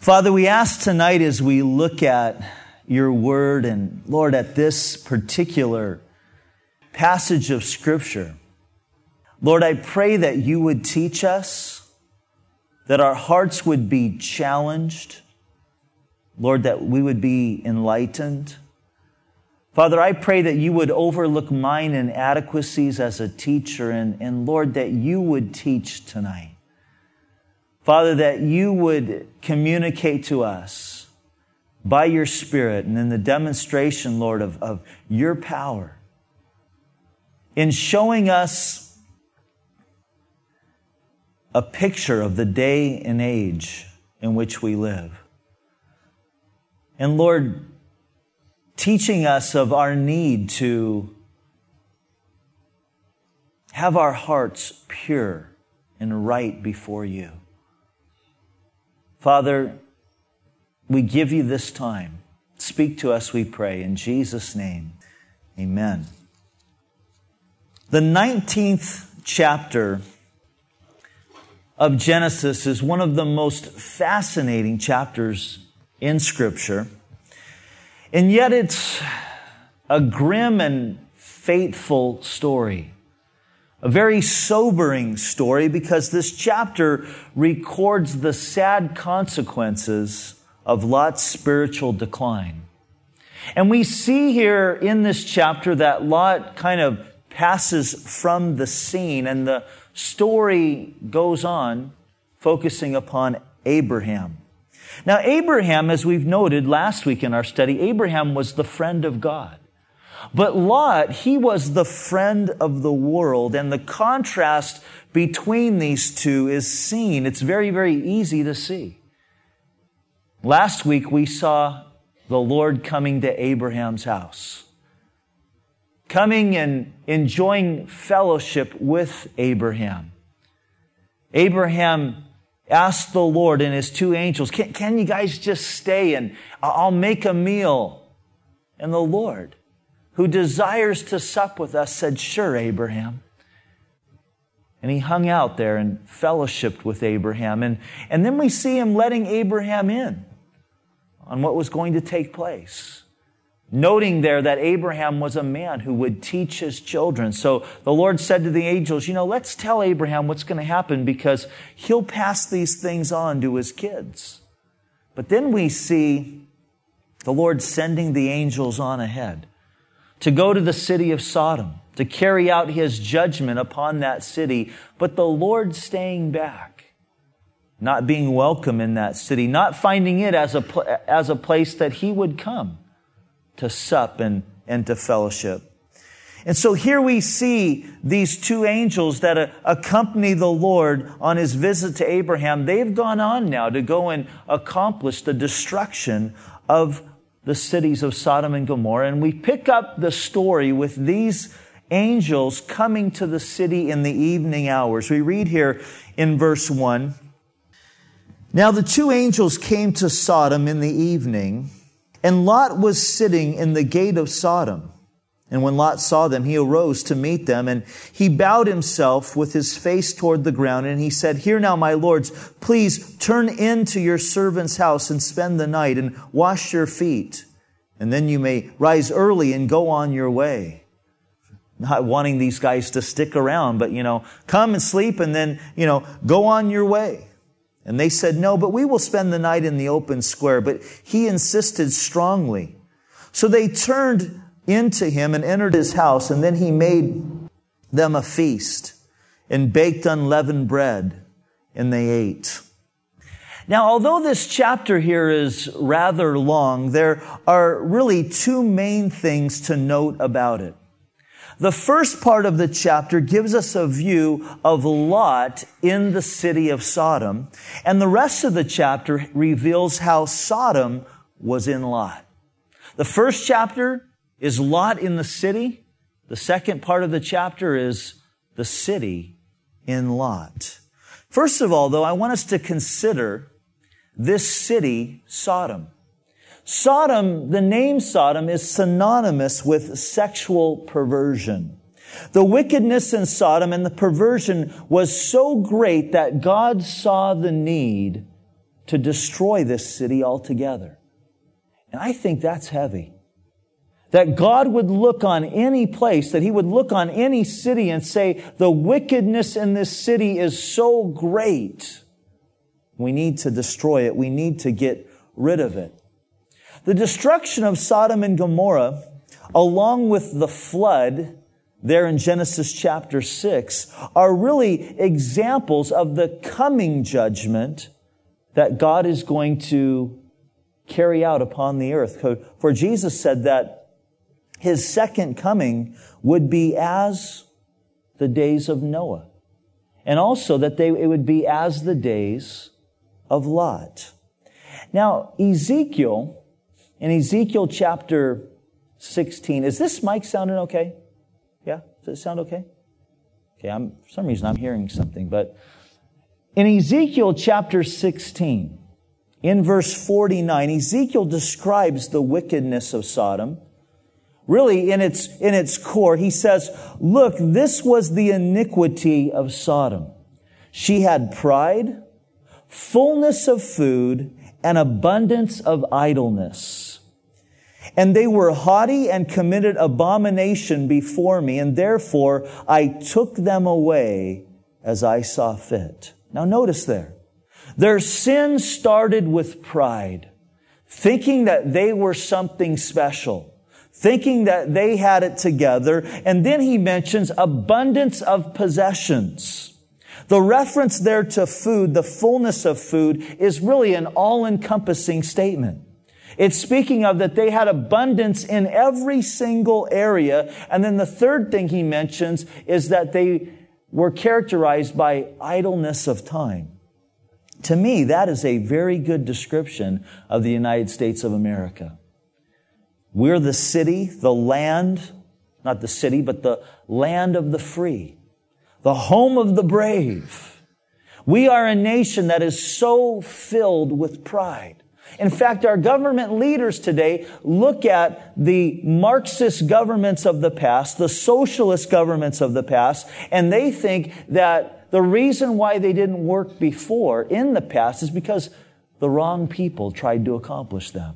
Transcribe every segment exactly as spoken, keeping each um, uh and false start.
Father, we ask tonight as we look at your word and, Lord, at this particular passage of Scripture, Lord, I pray that you would teach us, that our hearts would be challenged, Lord, that we would be enlightened. Father, I pray that you would overlook mine inadequacies as a teacher, and, and Lord, that you would teach tonight. Father, that you would communicate to us by your Spirit and in the demonstration, Lord, of, of your power in showing us a picture of the day and age in which we live. And Lord, teaching us of our need to have our hearts pure and right before you. Father, we give you this time. Speak to us, we pray, in Jesus' name. Amen. The nineteenth chapter of Genesis is one of the most fascinating chapters in Scripture. And yet it's a grim and fateful story. A very sobering story because this chapter records the sad consequences of Lot's spiritual decline. And we see here in this chapter that Lot kind of passes from the scene, and the story goes on focusing upon Abraham. Now, Abraham, as we've noted last week in our study, Abraham was the friend of God. But Lot, he was the friend of the world, and the contrast between these two is seen. It's very, very easy to see. Last week, we saw the Lord coming to Abraham's house, coming and enjoying fellowship with Abraham. Abraham asked the Lord and his two angels, can, can you guys just stay and I'll make a meal? And the Lord, who desires to sup with us, said, sure, Abraham. And he hung out there and fellowshiped with Abraham. And, and then we see him letting Abraham in on what was going to take place, noting there that Abraham was a man who would teach his children. So the Lord said to the angels, you know, let's tell Abraham what's going to happen because he'll pass these things on to his kids. But then we see the Lord sending the angels on ahead to go to the city of Sodom, to carry out his judgment upon that city, but the Lord staying back, not being welcome in that city, not finding it as a, as a place that he would come to sup and, and to fellowship. And so here we see these two angels that uh, accompany the Lord on his visit to Abraham. They've gone on now to go and accomplish the destruction of the cities of Sodom and Gomorrah. And we pick up the story with these angels coming to the city in the evening hours. We read here in verse one, now the two angels came to Sodom in the evening, and Lot was sitting in the gate of Sodom. And when Lot saw them, he arose to meet them, and he bowed himself with his face toward the ground, and he said, here now, my lords, please turn into your servant's house and spend the night and wash your feet, and then you may rise early and go on your way. Not wanting these guys to stick around, but, you know, come and sleep and then, you know, go on your way. And they said, no, but we will spend the night in the open square. But he insisted strongly. So they turned into him and entered his house, and then he made them a feast and baked unleavened bread, and they ate. Now, although this chapter here is rather long, there are really two main things to note about it. The first part of the chapter gives us a view of Lot in the city of Sodom, and the rest of the chapter reveals how Sodom was in Lot. The first chapter is Lot in the city. The second part of the chapter is the city in Lot. First of all, though, I want us to consider this city, Sodom. Sodom, the name Sodom, is synonymous with sexual perversion. The wickedness in Sodom and the perversion was so great that God saw the need to destroy this city altogether. And I think that's heavy. That God would look on any place, that He would look on any city and say, the wickedness in this city is so great. We need to destroy it. We need to get rid of it. The destruction of Sodom and Gomorrah, along with the flood there in Genesis chapter six, are really examples of the coming judgment that God is going to carry out upon the earth. For Jesus said that His second coming would be as the days of Noah. And also that they, it would be as the days of Lot. Now, Ezekiel, in Ezekiel chapter sixteen, is this mic sounding okay? Yeah? Does it sound okay? Okay, I'm, for some reason I'm hearing something, but in Ezekiel chapter sixteen, in verse forty-nine, Ezekiel describes the wickedness of Sodom. Really, in its, in its core, he says, look, this was the iniquity of Sodom. She had pride, fullness of food, and abundance of idleness. And they were haughty and committed abomination before me, and therefore I took them away as I saw fit. Now notice there, their sin started with pride, thinking that they were something special, thinking that they had it together. And then he mentions abundance of possessions. The reference there to food, the fullness of food, is really an all-encompassing statement. It's speaking of that they had abundance in every single area. And then the third thing he mentions is that they were characterized by idleness of time. To me, that is a very good description of the United States of America. We're the city, the land, not the city, but the land of the free, the home of the brave. We are a nation that is so filled with pride. In fact, our government leaders today look at the Marxist governments of the past, the socialist governments of the past, and they think that the reason why they didn't work before in the past is because the wrong people tried to accomplish them.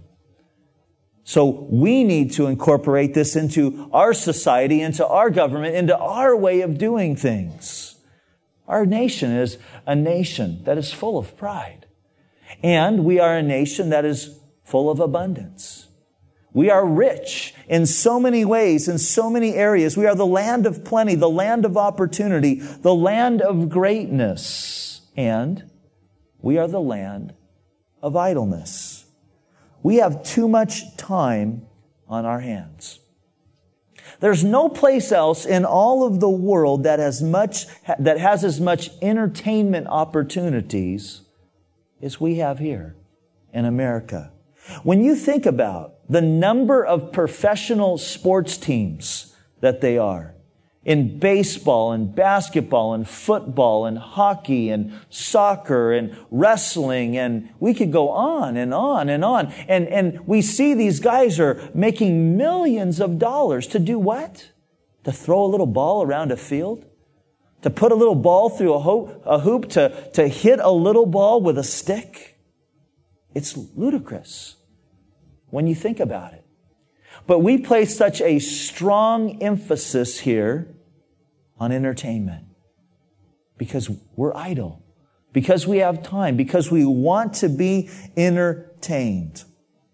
So we need to incorporate this into our society, into our government, into our way of doing things. Our nation is a nation that is full of pride. And we are a nation that is full of abundance. We are rich in so many ways, in so many areas. We are the land of plenty, the land of opportunity, the land of greatness. And we are the land of idleness. We have too much time on our hands. There's no place else in all of the world that has much, that has as much entertainment opportunities as we have here in America. When you think about the number of professional sports teams that they are, in baseball and basketball and football and hockey and soccer and wrestling, and we could go on and on and on. And, and we see these guys are making millions of dollars to do what? To throw a little ball around a field? To put a little ball through a hoop, a hoop to, to hit a little ball with a stick? It's ludicrous when you think about it. But we place such a strong emphasis here on entertainment because we're idle, because we have time, because we want to be entertained.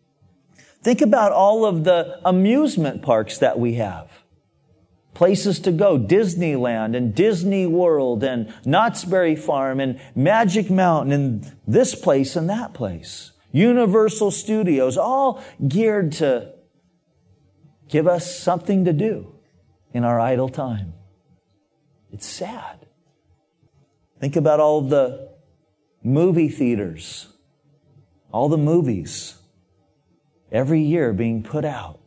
Think about all of the amusement parks that we have. Places to go, Disneyland and Disney World and Knott's Berry Farm and Magic Mountain and this place and that place. Universal Studios, all geared to give us something to do in our idle time. It's sad. Think about all the movie theaters, all the movies every year being put out.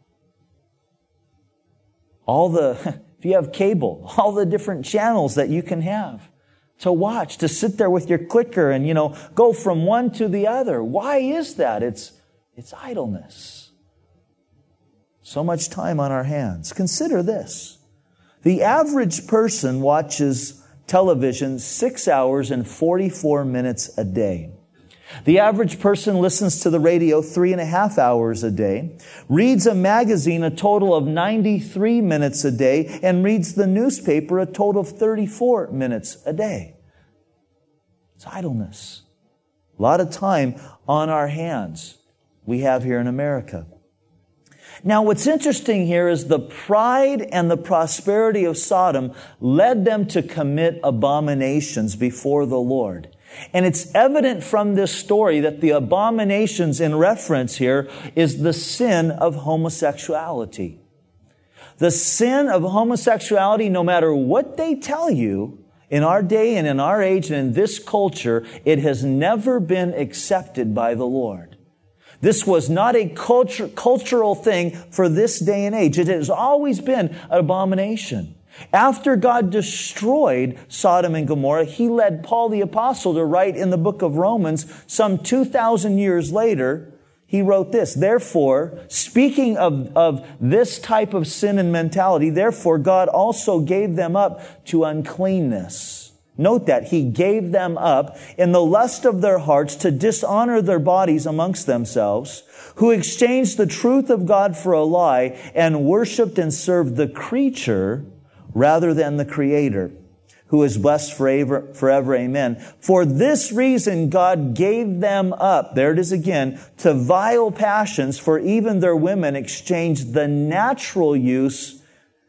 All the, if you have cable, all the different channels that you can have to watch, to sit there with your clicker and, you know, go from one to the other. Why is that? It's, it's idleness. So much time on our hands. Consider this. The average person watches television six hours and forty-four minutes a day. The average person listens to the radio three and a half hours a day, reads a magazine a total of ninety-three minutes a day, and reads the newspaper a total of thirty-four minutes a day. It's idleness. A lot of time on our hands we have here in America. Now, what's interesting here is the pride and the prosperity of Sodom led them to commit abominations before the Lord. And it's evident from this story that the abominations in reference here is the sin of homosexuality. The sin of homosexuality, no matter what they tell you, in our day and in our age and in this culture, it has never been accepted by the Lord. This was not a culture, cultural thing for this day and age. It has always been an abomination. After God destroyed Sodom and Gomorrah, He led Paul the Apostle to write in the book of Romans, some two thousand years later, he wrote this, therefore, speaking of, of this type of sin and mentality, therefore God also gave them up to uncleanness. Note that He gave them up in the lust of their hearts to dishonor their bodies amongst themselves, who exchanged the truth of God for a lie and worshiped and served the creature rather than the Creator, who is blessed forever, forever, amen. For this reason, God gave them up, there it is again, to vile passions, for even their women exchanged the natural use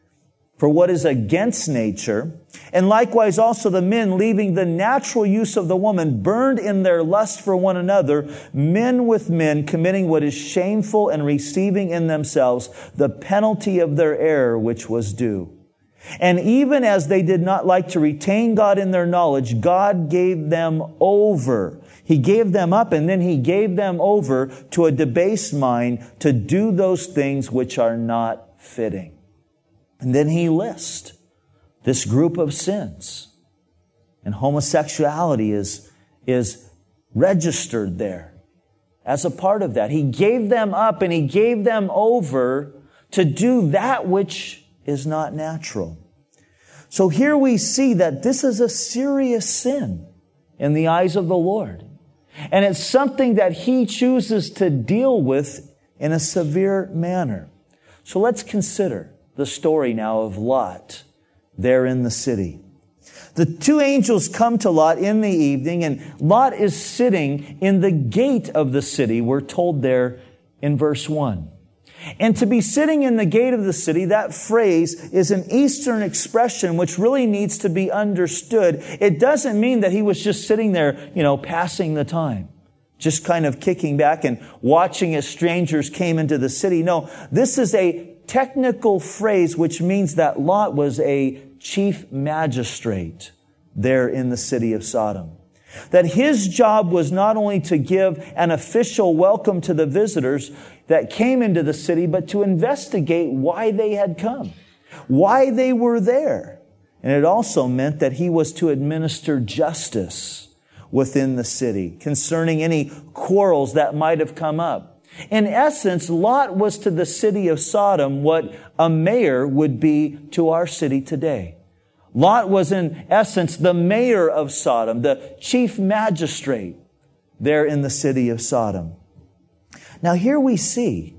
for what is against nature. And likewise also the men, leaving the natural use of the woman, burned in their lust for one another, men with men, committing what is shameful and receiving in themselves the penalty of their error which was due. And even as they did not like to retain God in their knowledge, God gave them over. He gave them up, and then He gave them over to a debased mind to do those things which are not fitting. And then He lists this group of sins. And homosexuality is, is registered there as a part of that. He gave them up and He gave them over to do that which is not natural. So here we see that this is a serious sin in the eyes of the Lord. And it's something that He chooses to deal with in a severe manner. So let's consider the story now of Lot there in the city. The two angels come to Lot in the evening, and Lot is sitting in the gate of the city, we're told there in verse one. And to be sitting in the gate of the city, that phrase is an Eastern expression which really needs to be understood. It doesn't mean that he was just sitting there, you know, passing the time, just kind of kicking back and watching as strangers came into the city. No, this is a technical phrase which means that Lot was a chief magistrate there in the city of Sodom. That his job was not only to give an official welcome to the visitors that came into the city, but to investigate why they had come, why they were there. And it also meant that he was to administer justice within the city concerning any quarrels that might have come up. In essence, Lot was to the city of Sodom what a mayor would be to our city today. Lot was in essence the mayor of Sodom, the chief magistrate there in the city of Sodom. Now here we see,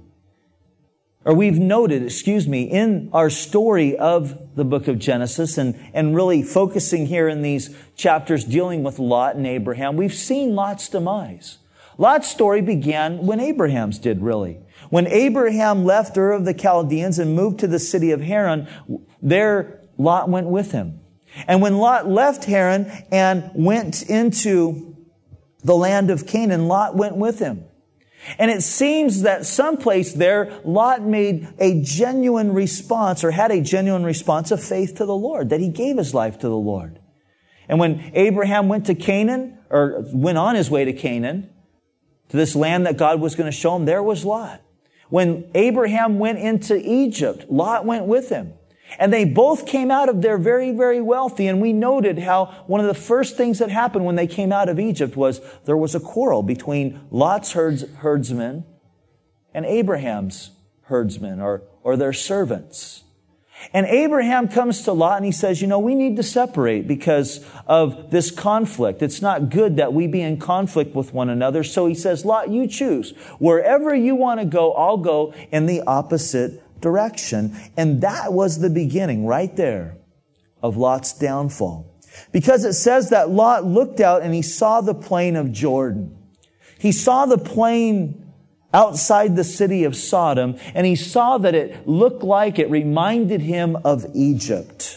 or we've noted, excuse me, in our story of the book of Genesis and, and really focusing here in these chapters dealing with Lot and Abraham, we've seen Lot's demise. Lot's story began when Abraham's did, really. When Abraham left Ur of the Chaldeans and moved to the city of Haran, there Lot went with him. And when Lot left Haran and went into the land of Canaan, Lot went with him. And it seems that someplace there, Lot made a genuine response or had a genuine response of faith to the Lord, that he gave his life to the Lord. And when Abraham went to Canaan, or went on his way to Canaan, to this land that God was going to show him, there was Lot. When Abraham went into Egypt, Lot went with him. And they both came out of there very, very wealthy. And we noted how one of the first things that happened when they came out of Egypt was there was a quarrel between Lot's herds, herdsmen and Abraham's herdsmen or, or their servants. And Abraham comes to Lot and he says, you know, we need to separate because of this conflict. It's not good that we be in conflict with one another. So he says, Lot, you choose. Wherever you want to go, I'll go in the opposite direction. And that was the beginning right there of Lot's downfall. Because it says that Lot looked out and he saw the plain of Jordan. He saw the plain outside the city of Sodom, and he saw that it looked like, it reminded him of Egypt.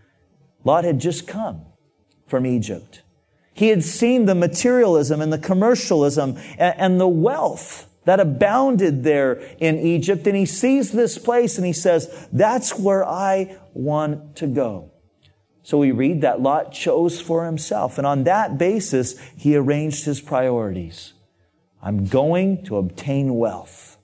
Lot had just come from Egypt. He had seen the materialism and the commercialism and, and the wealth that abounded there in Egypt, and he sees this place and he says, that's where I want to go. So we read that Lot chose for himself, and on that basis, he arranged his priorities. I'm going to obtain wealth.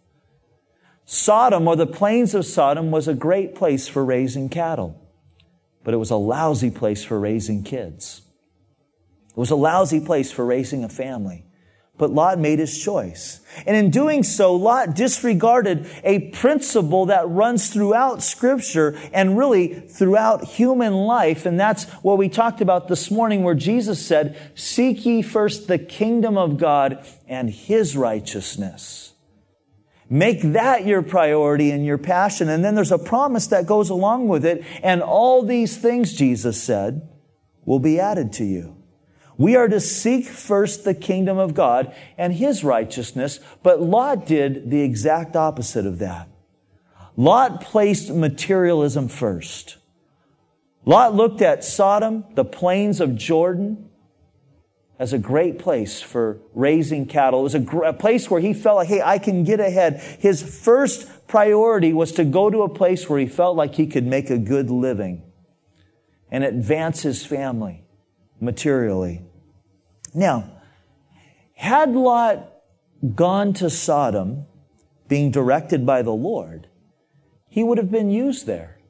Sodom, or the plains of Sodom, was a great place for raising cattle, but it was a lousy place for raising kids. It was a lousy place for raising a family. But Lot made his choice. And in doing so, Lot disregarded a principle that runs throughout Scripture and really throughout human life. And that's what we talked about this morning, where Jesus said, seek ye first the kingdom of God and His righteousness. Make that your priority and your passion. And then there's a promise that goes along with it. And all these things, Jesus said, will be added to you. We are to seek first the kingdom of God and His righteousness, but Lot did the exact opposite of that. Lot placed materialism first. Lot looked at Sodom, the plains of Jordan, as a great place for raising cattle. It was a, gr- a place where he felt like, hey, I can get ahead. His first priority was to go to a place where he felt like he could make a good living and advance his family materially. Now, had Lot gone to Sodom, being directed by the Lord, he would have been used there.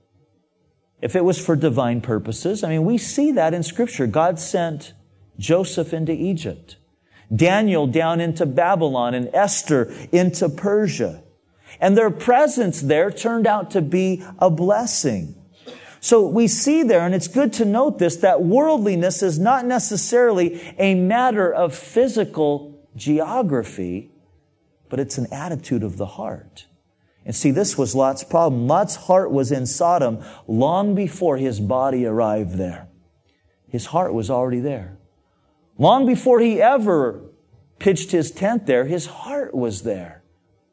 If it was for divine purposes, I mean, we see that in Scripture. God sent Joseph into Egypt, Daniel down into Babylon, and Esther into Persia. And their presence there turned out to be a blessing. So we see there, and it's good to note this, that worldliness is not necessarily a matter of physical geography, but it's an attitude of the heart. And see, this was Lot's problem. Lot's heart was in Sodom long before his body arrived there. His heart was already there. Long before he ever pitched his tent there, his heart was there.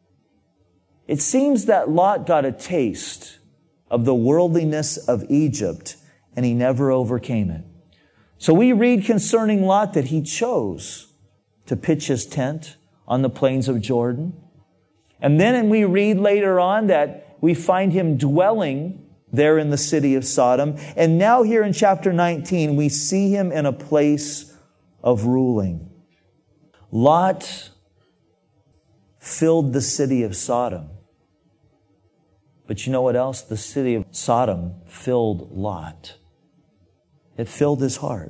It seems that Lot got a taste of the worldliness of Egypt, and he never overcame it. So we read concerning Lot that he chose to pitch his tent on the plains of Jordan. And then we read later on that we find him dwelling there in the city of Sodom. And now here in chapter nineteen, we see him in a place of ruling. Lot filled the city of Sodom. But you know what else? The city of Sodom filled Lot. It filled his heart.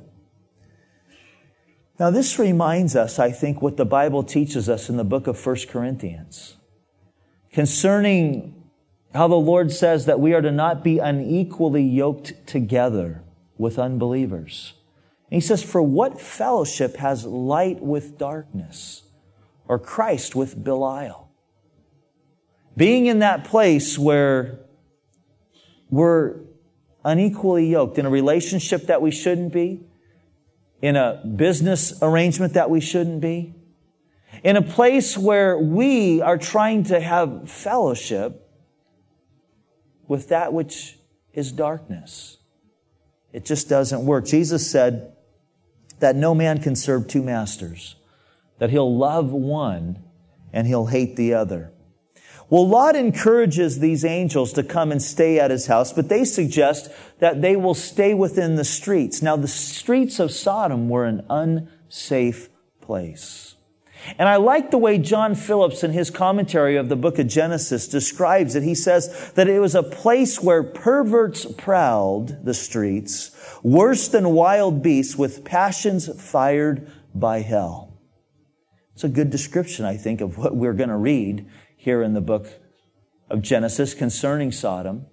Now this reminds us, I think, what the Bible teaches us in the book of First Corinthians concerning how the Lord says that we are to not be unequally yoked together with unbelievers. And He says, for what fellowship has light with darkness, or Christ with Belial? Being in that place where we're unequally yoked in a relationship that we shouldn't be, in a business arrangement that we shouldn't be, in a place where we are trying to have fellowship with that which is darkness. It just doesn't work. Jesus said that no man can serve two masters, that he'll love one and he'll hate the other. Well, Lot encourages these angels to come and stay at his house, but they suggest that they will stay within the streets. Now, the streets of Sodom were an unsafe place. And I like the way John Phillips, in his commentary of the book of Genesis, describes it. He says that it was a place where perverts prowled the streets, worse than wild beasts, with passions fired by hell. It's a good description, I think, of what we're going to read here in the book of Genesis concerning Sodom.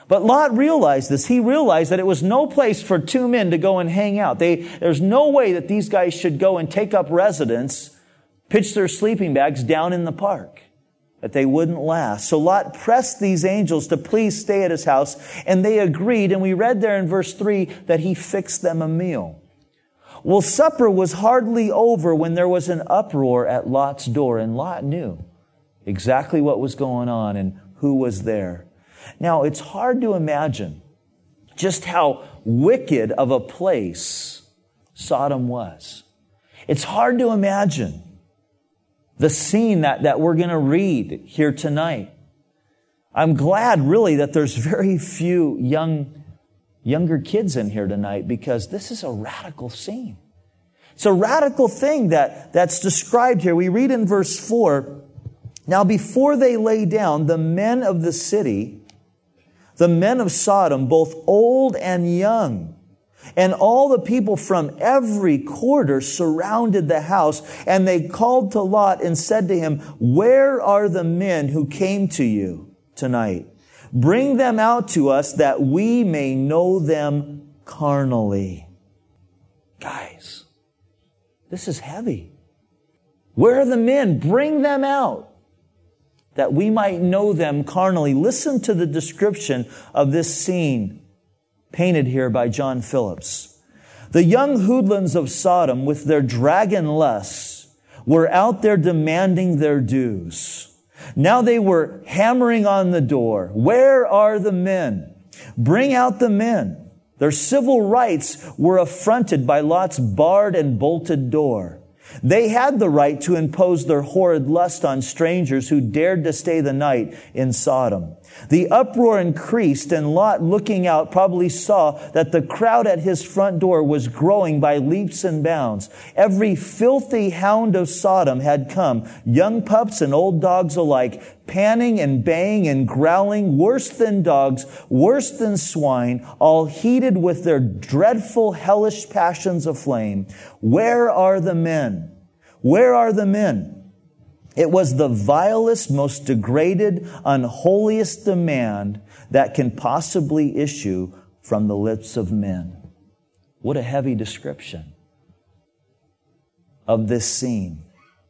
But Lot realized this. He realized that it was no place for two men to go and hang out. They, there's no way that these guys should go and take up residence, pitch their sleeping bags down in the park, that they wouldn't last. So Lot pressed these angels to please stay at his house, and they agreed. And we read there in verse three that he fixed them a meal. Well, supper was hardly over when there was an uproar at Lot's door, and Lot knew exactly what was going on and who was there. Now, it's hard to imagine just how wicked of a place Sodom was. It's hard to imagine the scene that, that we're going to read here tonight. I'm glad, really, that there's very few young, younger kids in here tonight, because this is a radical scene. It's a radical thing that, that's described here. We read in verse four, "Now before they lay down, the men of the city, the men of Sodom, both old and young, and all the people from every quarter surrounded the house, and they called to Lot and said to him, 'Where are the men who came to you tonight? Bring them out to us that we may know them carnally.'" Guys, this is heavy. Where are the men? Bring them out, that we might know them carnally. Listen to the description of this scene painted here by John Phillips. "The young hoodlums of Sodom, with their dragon lusts, were out there demanding their dues. Now they were hammering on the door. 'Where are the men? Bring out the men.' Their civil rights were affronted by Lot's barred and bolted door. They had the right to impose their horrid lust on strangers who dared to stay the night in Sodom. The uproar increased, and Lot, looking out, probably saw that the crowd at his front door was growing by leaps and bounds. Every filthy hound of Sodom had come, young pups and old dogs alike, panning and baying and growling, worse than dogs, worse than swine, all heated with their dreadful hellish passions aflame. Where are the men? Where are the men? It was the vilest, most degraded, unholiest demand that can possibly issue from the lips of men." What a heavy description of this scene.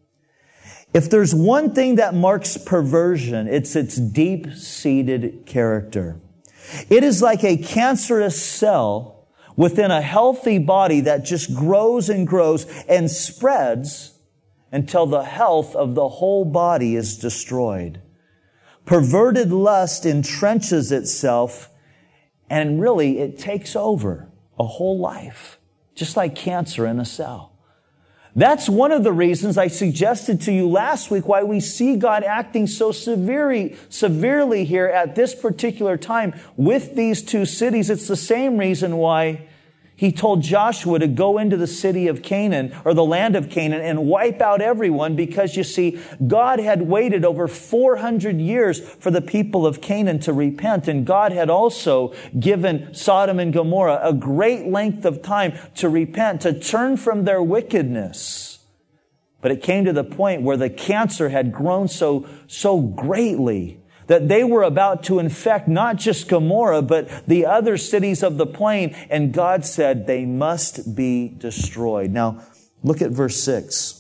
If there's one thing that marks perversion, it's its deep-seated character. It is like a cancerous cell within a healthy body that just grows and grows and spreads until the health of the whole body is destroyed. Perverted lust entrenches itself, and really it takes over a whole life, just like cancer in a cell. That's one of the reasons I suggested to you last week why we see God acting so severely, severely here at this particular time with these two cities. It's the same reason why He told Joshua to go into the city of Canaan, or the land of Canaan, and wipe out everyone, because, you see, God had waited over four hundred years for the people of Canaan to repent, and God had also given Sodom and Gomorrah a great length of time to repent, to turn from their wickedness. But it came to the point where the cancer had grown so, so greatly that they were about to infect not just Gomorrah, but the other cities of the plain. And God said they must be destroyed. Now, look at verse six.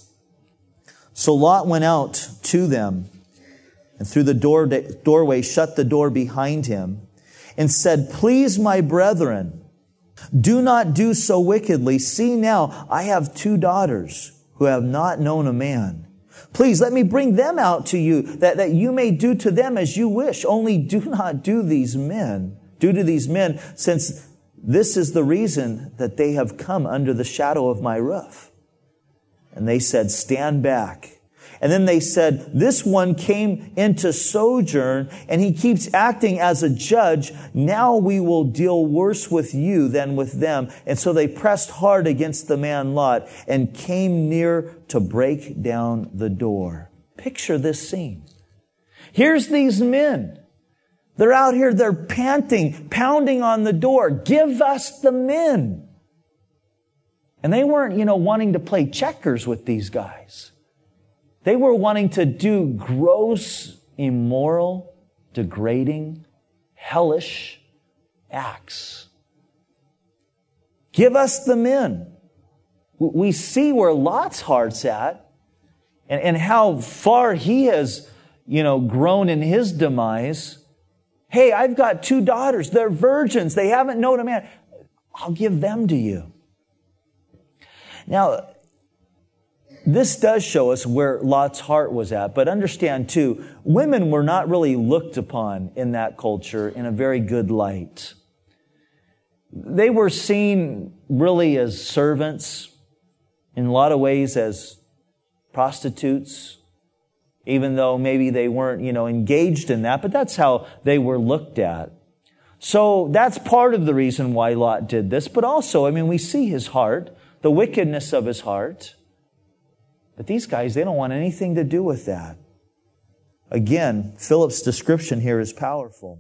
"So Lot went out to them, and through the door, doorway shut the door behind him, and said, 'Please, my brethren, do not do so wickedly. See now, I have two daughters who have not known a man. Please let me bring them out to you, that, that you may do to them as you wish. Only do not do these men, do to these men, since this is the reason that they have come under the shadow of my roof.' And they said, 'Stand back.' And then they said, 'This one came into sojourn, and he keeps acting as a judge. Now we will deal worse with you than with them.' And so they pressed hard against the man Lot and came near to break down the door." Picture this scene. Here's these men. They're out here, they're panting, pounding on the door. "Give us the men." And they weren't, you know, wanting to play checkers with these guys. They were wanting to do gross, immoral, degrading, hellish acts. Give us the men. We see where Lot's heart's at and, and how far he has, you know, grown in his demise. Hey, I've got two daughters. They're virgins. They haven't known a man. I'll give them to you. Now, this does show us where Lot's heart was at, but understand too, women were not really looked upon in that culture in a very good light. They were seen really as servants, in a lot of ways as prostitutes, even though maybe they weren't, you know, engaged in that, but that's how they were looked at. So that's part of the reason why Lot did this, but also, I mean, we see his heart, the wickedness of his heart. But these guys, they don't want anything to do with that. Again, Philip's description here is powerful.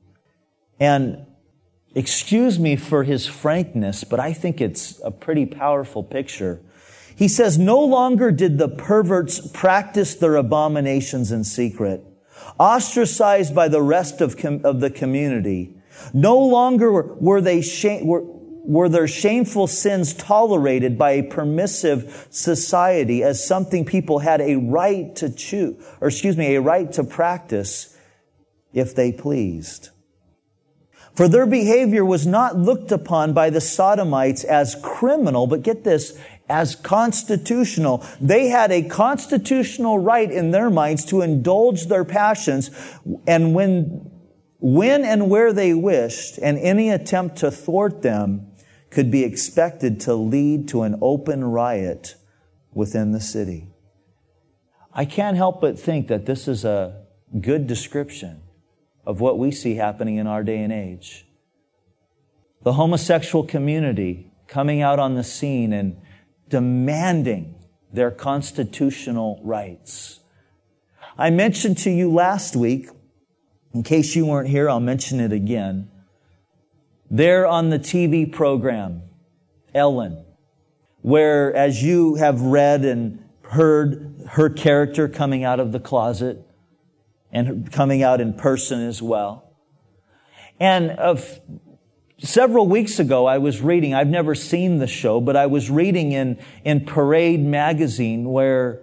And excuse me for his frankness, but I think it's a pretty powerful picture. He says, no longer did the perverts practice their abominations in secret, ostracized by the rest of, com- of the community. No longer were, were they shame, were, were their shameful sins tolerated by a permissive society as something people had a right to choose, or excuse me, a right to practice if they pleased. For their behavior was not looked upon by the Sodomites as criminal, but get this, as constitutional. They had a constitutional right in their minds to indulge their passions, and when, when and where they wished, and any attempt to thwart them could be expected to lead to an open riot within the city. I can't help but think that this is a good description of what we see happening in our day and age. The homosexual community coming out on the scene and demanding their constitutional rights. I mentioned to you last week, in case you weren't here, I'll mention it again. There on the T V program, Ellen, where, as you have read and heard, her character coming out of the closet and coming out in person as well. And of several weeks ago, I was reading, I've never seen the show, but I was reading in, in Parade magazine where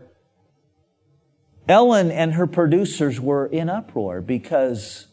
Ellen and her producers were in uproar because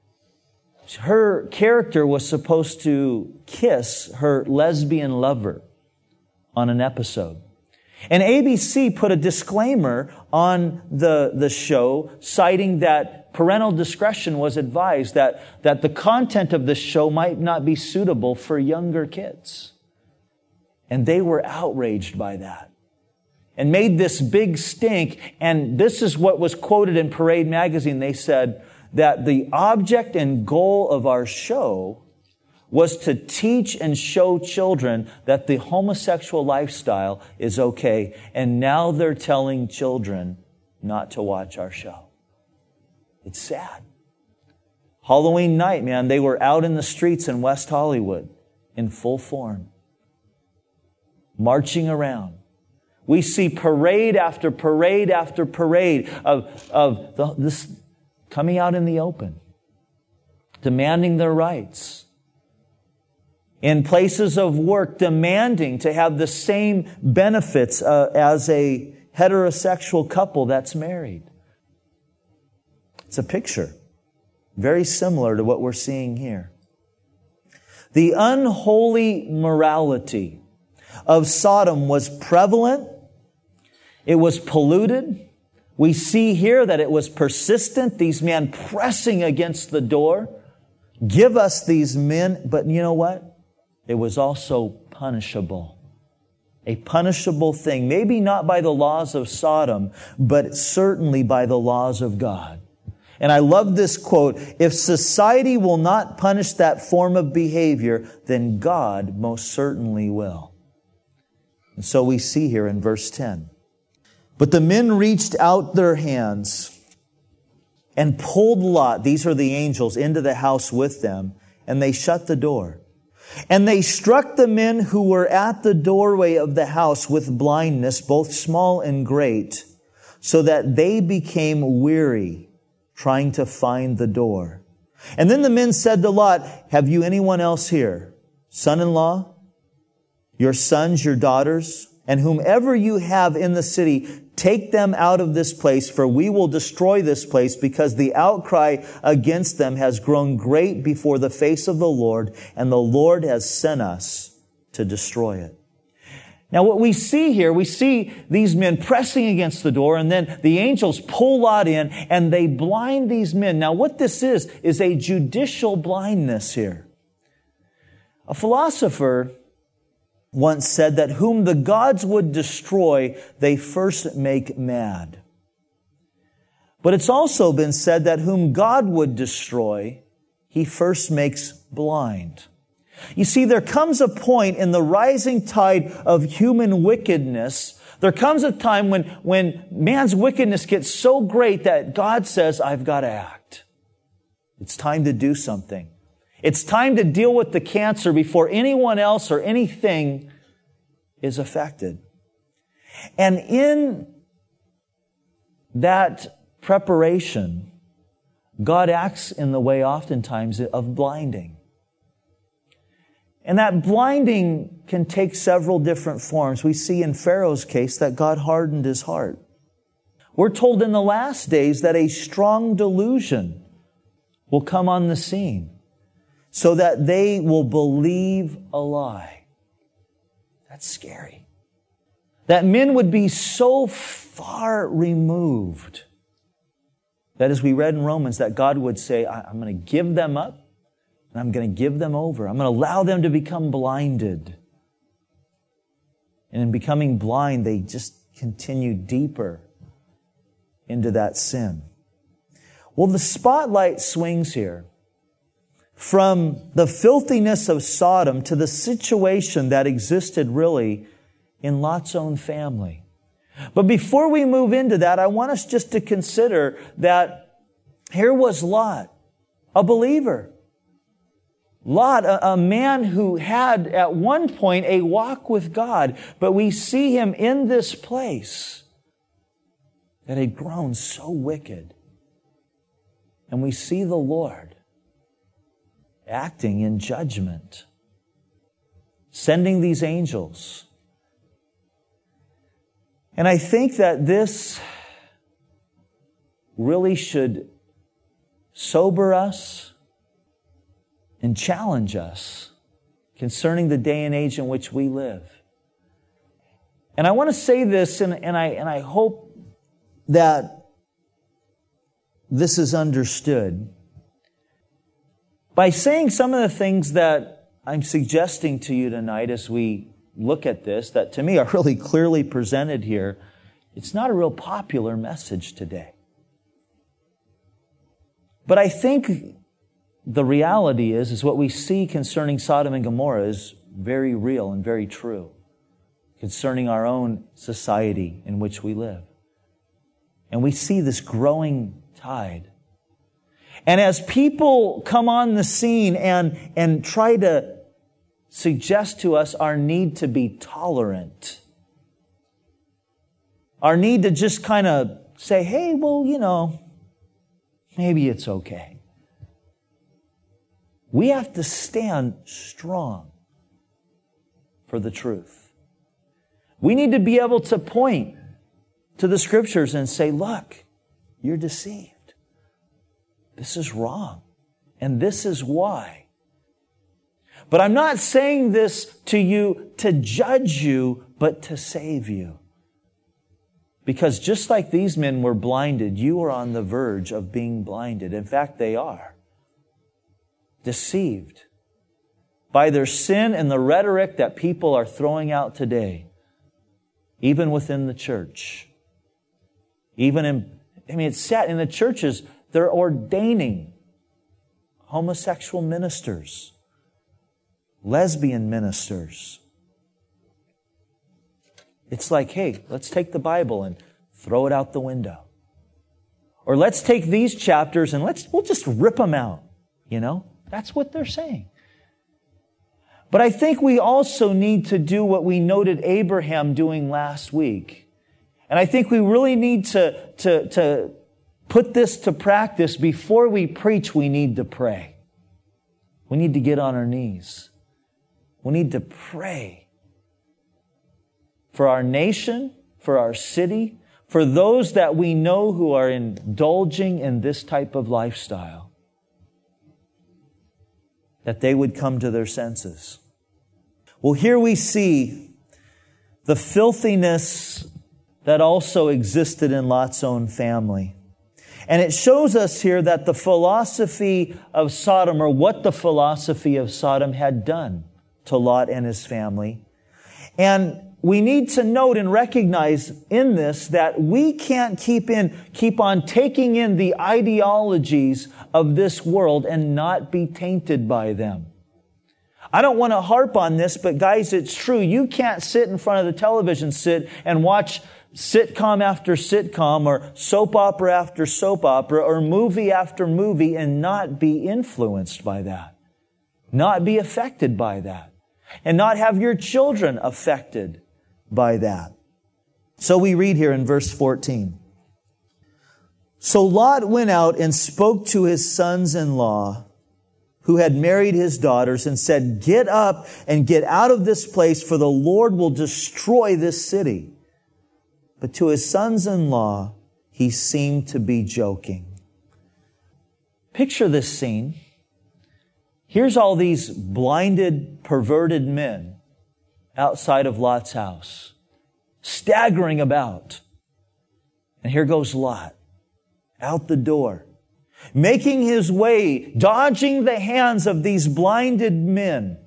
her character was supposed to kiss her lesbian lover on an episode. And A B C put a disclaimer on the, the show citing that parental discretion was advised, that, that the content of this show might not be suitable for younger kids. And they were outraged by that and made this big stink. And this is what was quoted in Parade magazine. They said that the object and goal of our show was to teach and show children that the homosexual lifestyle is okay. And now they're telling children not to watch our show. It's sad. Halloween night, man, they were out in the streets in West Hollywood in full form, marching around. We see parade after parade after parade of, of the, this coming out in the open, demanding their rights. In places of work, demanding to have the same benefits uh, as a heterosexual couple that's married. It's a picture very similar to what we're seeing here. The unholy morality of Sodom was prevalent. It was polluted. We see here that it was persistent. These men pressing against the door. Give us these men. But you know what? It was also punishable. A punishable thing. Maybe not by the laws of Sodom, but certainly by the laws of God. And I love this quote. If society will not punish that form of behavior, then God most certainly will. And so we see here in verse ten. But the men reached out their hands and pulled Lot, these are the angels, into the house with them, and they shut the door. And they struck the men who were at the doorway of the house with blindness, both small and great, so that they became weary trying to find the door. And then the men said to Lot, have you anyone else here? Son-in-law, your sons, your daughters, and whomever you have in the city, take them out of this place, for we will destroy this place, because the outcry against them has grown great before the face of the Lord, and the Lord has sent us to destroy it. Now what we see here, we see these men pressing against the door, and then the angels pull Lot in, and they blind these men. Now what this is, is a judicial blindness here. A philosopher once said that whom the gods would destroy, they first make mad. But it's also been said that whom God would destroy, He first makes blind. You see, there comes a point in the rising tide of human wickedness, there comes a time when, when man's wickedness gets so great that God says, I've got to act. It's time to do something. It's time to deal with the cancer before anyone else or anything is affected. And in that preparation, God acts in the way oftentimes of blinding. And that blinding can take several different forms. We see in Pharaoh's case that God hardened his heart. We're told in the last days that a strong delusion will come on the scene, so that they will believe a lie. That's scary. That men would be so far removed that, as we read in Romans, that God would say, I'm going to give them up and I'm going to give them over. I'm going to allow them to become blinded. And in becoming blind, they just continue deeper into that sin. Well, the spotlight swings here from the filthiness of Sodom to the situation that existed really in Lot's own family. But before we move into that, I want us just to consider that here was Lot, a believer. Lot, a, a man who had at one point a walk with God, but we see him in this place that had grown so wicked. And we see the Lord acting in judgment, sending these angels. And I think that this really should sober us and challenge us concerning the day and age in which we live. And I want to say this, and, and I and I hope that this is understood. By saying some of the things that I'm suggesting to you tonight as we look at this, that to me are really clearly presented here, it's not a real popular message today. But I think the reality is, is what we see concerning Sodom and Gomorrah is very real and very true concerning our own society in which we live. And we see this growing tide. And as people come on the scene and, and try to suggest to us our need to be tolerant, our need to just kind of say, hey, well, you know, maybe it's okay. We have to stand strong for the truth. We need to be able to point to the Scriptures and say, look, you're deceived. This is wrong. And this is why. But I'm not saying this to you to judge you, but to save you. Because just like these men were blinded, you are on the verge of being blinded. In fact, they are. Deceived by their sin and the rhetoric that people are throwing out today, even within the church. Even in, I mean, it's sad, in the churches, they're ordaining homosexual ministers, lesbian ministers. It's like, hey, let's take the Bible and throw it out the window. Or let's take these chapters and let's, we'll just rip them out. You know, that's what they're saying. But I think we also need to do what we noted Abraham doing last week. And I think we really need to, to, to put this to practice, before we preach, we need to pray. We need to get on our knees. We need to pray for our nation, for our city, for those that we know who are indulging in this type of lifestyle, that they would come to their senses. Well, here we see the filthiness that also existed in Lot's own family. And it shows us here that the philosophy of Sodom, or what the philosophy of Sodom had done to Lot and his family. And we need to note and recognize in this that we can't keep in, keep on taking in the ideologies of this world and not be tainted by them. I don't want to harp on this, but guys, it's true. You can't sit in front of the television set and watch sitcom after sitcom, or soap opera after soap opera, or movie after movie, and not be influenced by that. Not be affected by that. And not have your children affected by that. So we read here in verse fourteen. So Lot went out and spoke to his sons-in-law, who had married his daughters, and said, "Get up and get out of this place, for the Lord will destroy this city." But to his sons-in-law, he seemed to be joking. Picture this scene. Here's all these blinded, perverted men outside of Lot's house, staggering about. And here goes Lot, out the door, making his way, dodging the hands of these blinded men,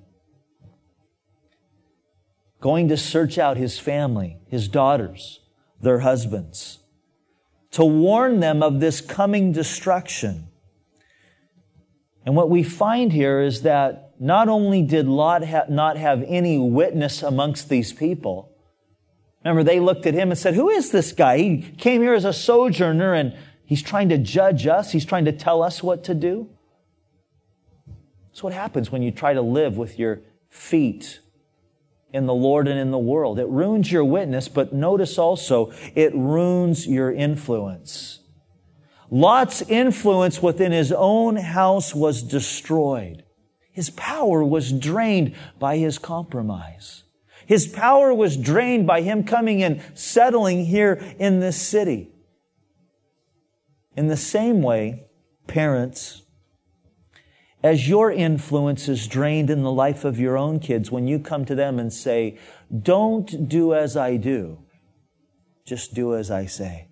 going to search out his family, his daughters, their husbands, to warn them of this coming destruction. And what we find here is that not only did Lot ha- not have any witness amongst these people. Remember, they looked at him and said, "Who is this guy? He came here as a sojourner and he's trying to judge us. He's trying to tell us what to do." That's what happens when you try to live with your feet in the Lord and in the world. It ruins your witness, but notice also, it ruins your influence. Lot's influence within his own house was destroyed. His power was drained by his compromise. His power was drained by him coming and settling here in this city. In the same way, parents, as your influence is drained in the life of your own kids, when you come to them and say, "Don't do as I do, just do as I say.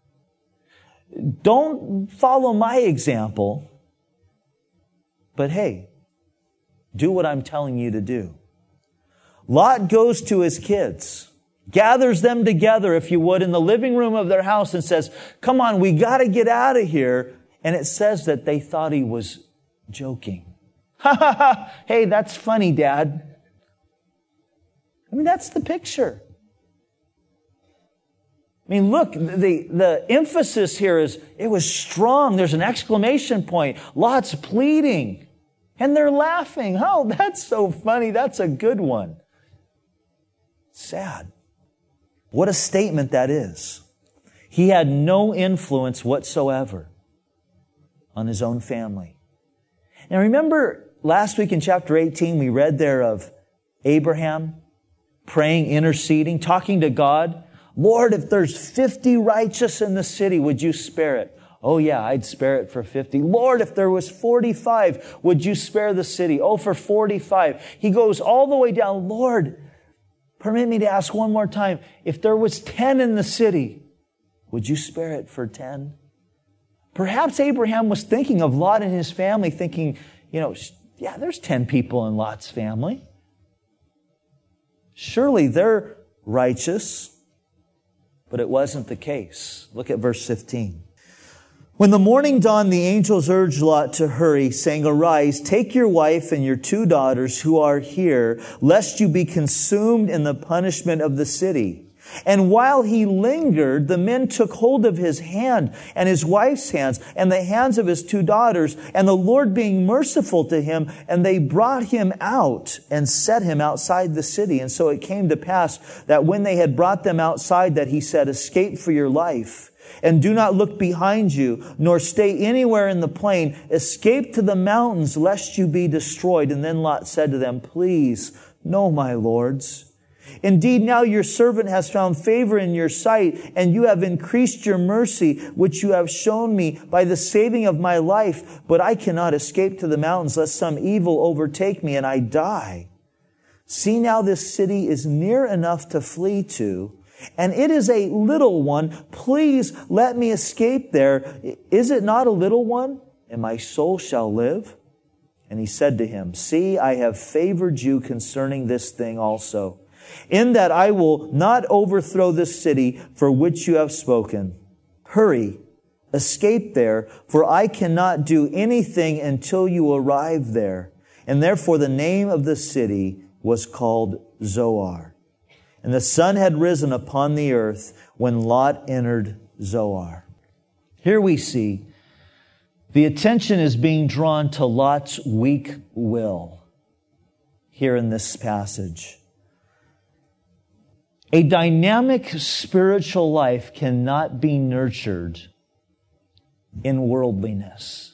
Don't follow my example, but hey, do what I'm telling you to do." Lot goes to his kids, gathers them together, if you would, in the living room of their house and says, "Come on, we got to get out of here." And it says that they thought he was joking. Ha ha ha! Hey, that's funny, Dad. I mean, that's the picture. I mean, look, the, the emphasis here is, it was strong. There's an exclamation point. Lot's pleading. And they're laughing. Oh, that's so funny. That's a good one. Sad. What a statement that is. He had no influence whatsoever on his own family. Now remember last week in chapter eighteen, we read there of Abraham praying, interceding, talking to God. "Lord, if there's fifty righteous in the city, would you spare it?" "Oh yeah, I'd spare it for fifty. "Lord, if there was forty-five, would you spare the city?" "Oh, for forty-five. He goes all the way down. "Lord, permit me to ask one more time. If there was ten in the city, would you spare it for ten? Perhaps Abraham was thinking of Lot and his family, thinking, you know, yeah, there's ten people in Lot's family. Surely they're righteous. But it wasn't the case. Look at verse fifteen. When the morning dawned, the angels urged Lot to hurry, saying, "Arise, take your wife and your two daughters who are here, lest you be consumed in the punishment of the city." And while he lingered, the men took hold of his hand and his wife's hands and the hands of his two daughters, and the Lord being merciful to him, and they brought him out and set him outside the city. And so it came to pass that when they had brought them outside, that he said, "Escape for your life. And do not look behind you, nor stay anywhere in the plain. Escape to the mountains, lest you be destroyed. And then Lot said to them, please, no, my lords. Indeed, now your servant has found favor in your sight, and you have increased your mercy, which you have shown me by the saving of my life. But I cannot escape to the mountains, lest some evil overtake me and I die. See now, this city is near enough to flee to, and it is a little one. Please let me escape there. Is it not a little one? And my soul shall live. And he said to him, see, I have favored you concerning this thing also, in that I will not overthrow this city for which you have spoken. Hurry, escape there, for I cannot do anything until you arrive there. And therefore the name of the city was called Zoar. And the sun had risen upon the earth when Lot entered Zoar. Here we see the attention is being drawn to Lot's weak will here in this passage. A dynamic spiritual life cannot be nurtured in worldliness.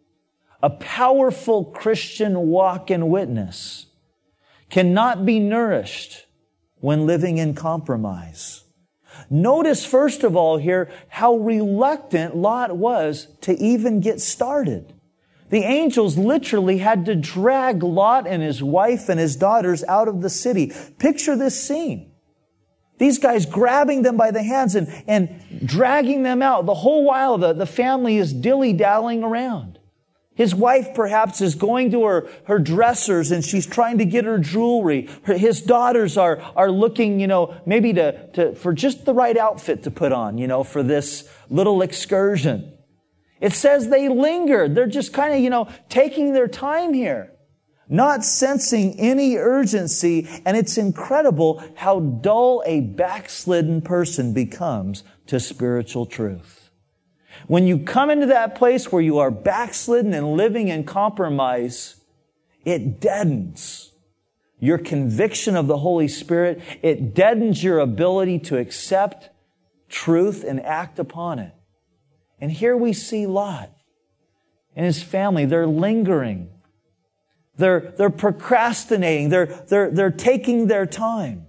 A powerful Christian walk and witness cannot be nourished when living in compromise. Notice, first of all, here how reluctant Lot was to even get started. The angels literally had to drag Lot and his wife and his daughters out of the city. Picture this scene. These guys grabbing them by the hands and, and dragging them out. The whole while the, the family is dilly-dallying around. His wife perhaps is going to her, her dressers and she's trying to get her jewelry. Her, his daughters are, are looking, you know, maybe to, to, for just the right outfit to put on, you know, for this little excursion. It says they lingered. They're just kind of, you know, taking their time here, not sensing any urgency. And it's incredible how dull a backslidden person becomes to spiritual truth. When you come into that place where you are backslidden and living in compromise, it deadens your conviction of the Holy Spirit. It deadens your ability to accept truth and act upon it. And here we see Lot and his family. They're lingering. They're, they're procrastinating. They're, they're, they're taking their time.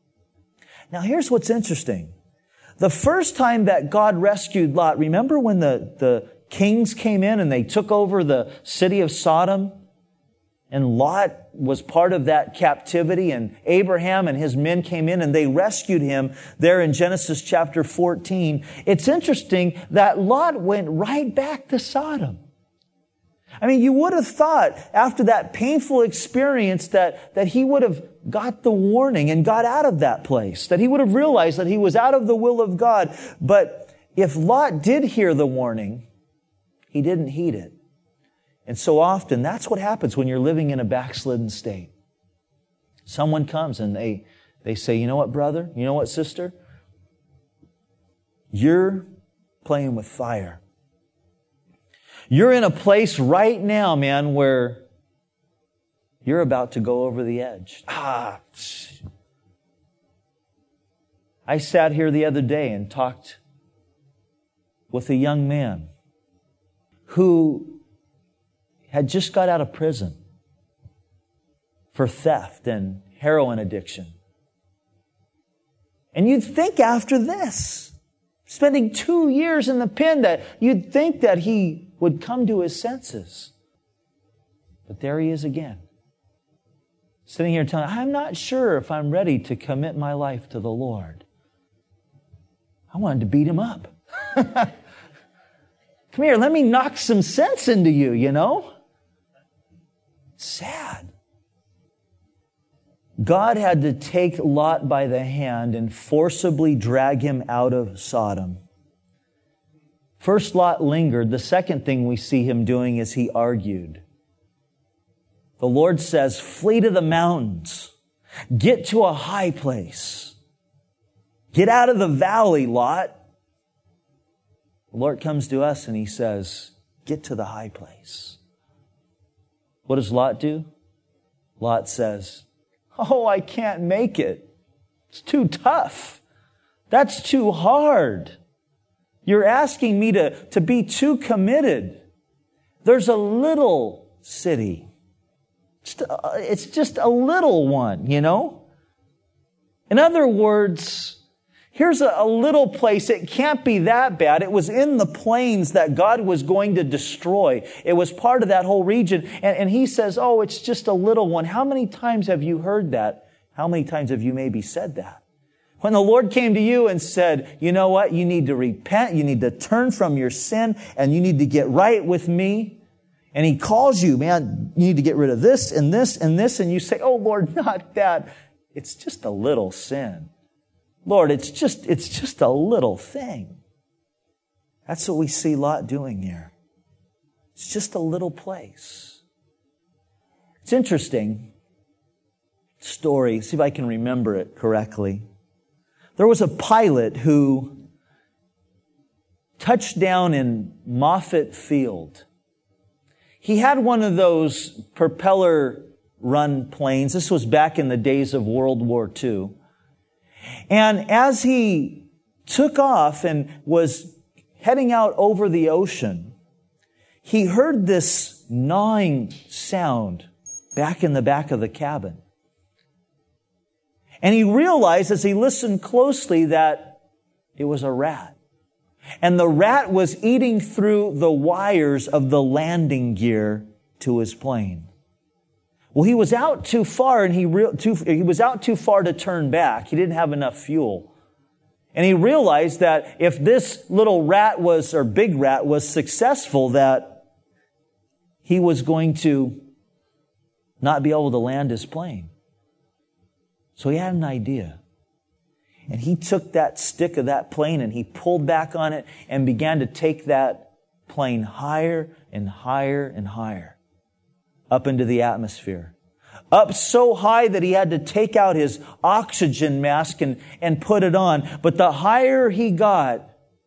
Now here's what's interesting. The first time that God rescued Lot, remember when the, the kings came in and they took over the city of Sodom? And Lot was part of that captivity, and Abraham and his men came in and they rescued him there in Genesis chapter fourteen. It's interesting that Lot went right back to Sodom. I mean, you would have thought after that painful experience that, that he would have got the warning and got out of that place, that he would have realized that he was out of the will of God. But if Lot did hear the warning, he didn't heed it. And so often, that's what happens when you're living in a backslidden state. Someone comes and they, they say, you know what, brother? You know what, sister? You're playing with fire. You're in a place right now, man, where you're about to go over the edge. Ah. I sat here the other day and talked with a young man who had just got out of prison for theft and heroin addiction. And you'd think after this, spending two years in the pen, that you'd think that he would come to his senses. But there he is again. Sitting here telling, I'm not sure if I'm ready to commit my life to the Lord. I wanted to beat him up. Come here, let me knock some sense into you, you know? Sad. God had to take Lot by the hand and forcibly drag him out of Sodom. First, Lot lingered. The second thing we see him doing is he argued. The Lord says, flee to the mountains. Get to a high place. Get out of the valley, Lot. The Lord comes to us and He says, get to the high place. What does Lot do? Lot says, oh, I can't make it. It's too tough. That's too hard. You're asking me to, to be too committed. There's a little city. It's just a little one, you know? In other words, here's a, a little place. It can't be that bad. It was in the plains that God was going to destroy. It was part of that whole region. And, and he says, oh, it's just a little one. How many times have you heard that? How many times have you maybe said that? When the Lord came to you and said, you know what? You need to repent. You need to turn from your sin and you need to get right with me. And he calls you, man, you need to get rid of this and this and this. And you say, oh, Lord, not that. It's just a little sin. Lord, it's just, it's just a little thing. That's what we see Lot doing here. It's just a little place. It's interesting story. See if I can remember it correctly. There was a pilot who touched down in Moffett Field. He had one of those propeller-run planes. This was back in the days of World War Two. And as he took off and was heading out over the ocean, he heard this gnawing sound back in the back of the cabin. And he realized as he listened closely that it was a rat. And the rat was eating through the wires of the landing gear to his plane. Well, he was out too far and he re- too, he was out too far to turn back. He didn't have enough fuel. And he realized that if this little rat was, or big rat was successful, that he was going to not be able to land his plane. So he had an idea. And he took that stick of that plane and he pulled back on it and began to take that plane higher and higher and higher up into the atmosphere. Up so high that he had to take out his oxygen mask and, and put it on. But the higher he got,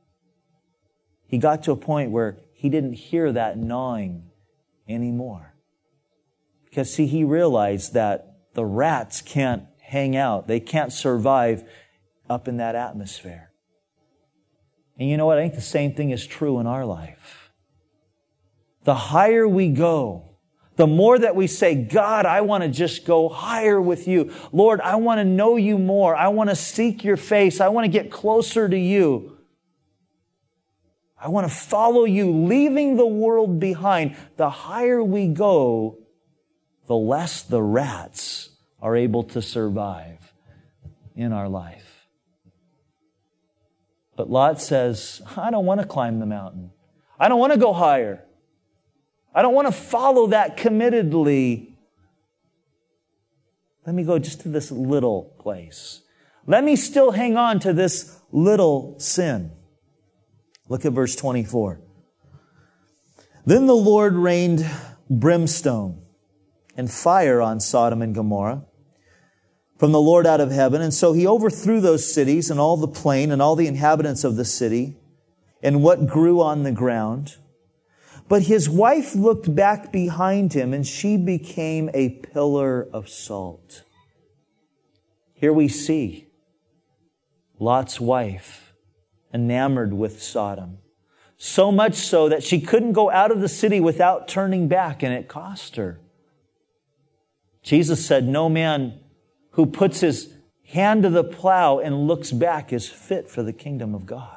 he got to a point where he didn't hear that gnawing anymore. Because see, he realized that the rats can't hang out. They can't survive up in that atmosphere. And you know what? I think the same thing is true in our life. The higher we go, the more that we say, God, I want to just go higher with you. Lord, I want to know you more. I want to seek your face. I want to get closer to you. I want to follow you, leaving the world behind. The higher we go, the less the rats are able to survive in our life. But Lot says, I don't want to climb the mountain. I don't want to go higher. I don't want to follow that committedly. Let me go just to this little place. Let me still hang on to this little sin. Look at verse twenty-four. Then the Lord rained brimstone and fire on Sodom and Gomorrah from the Lord out of heaven. And so he overthrew those cities and all the plain and all the inhabitants of the city and what grew on the ground. But his wife looked back behind him and she became a pillar of salt. Here we see Lot's wife enamored with Sodom. So much so that she couldn't go out of the city without turning back, and it cost her. Jesus said, no man who puts his hand to the plow and looks back is fit for the kingdom of God.